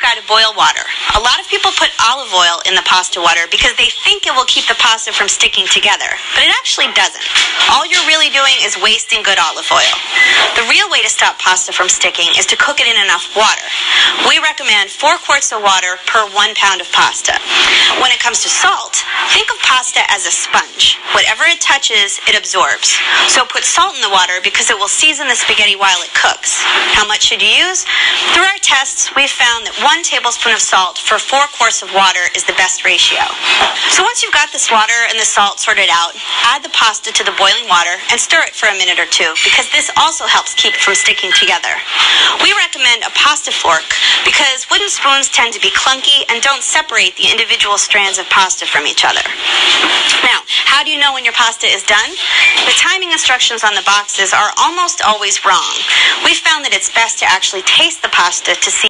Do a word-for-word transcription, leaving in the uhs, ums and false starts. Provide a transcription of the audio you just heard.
try to boil water. A lot of people put olive oil in the pasta water because they think it will keep the pasta from sticking together, but it actually doesn't. All you're really doing is wasting good olive oil. The real way to stop pasta from sticking is to cook it in enough water. We recommend four quarts of water per one pound of pasta. When it comes to salt, think of pasta as a sponge. Whatever it touches, it absorbs. So put salt in the water because it will season the spaghetti while it cooks. How much should you use? Through our tests, we've found that one tablespoon of salt for four quarts of water is the best ratio. So once you've got this water and the salt sorted out, add the pasta to the boiling water and stir it for a minute or two because this also helps keep it from sticking together. We recommend a pasta fork because wooden spoons tend to be clunky and don't separate the individual strands of pasta from each other. Now, how do you know when your pasta is done? The timing instructions on the boxes are almost always wrong. We found that it's best to actually taste the pasta to see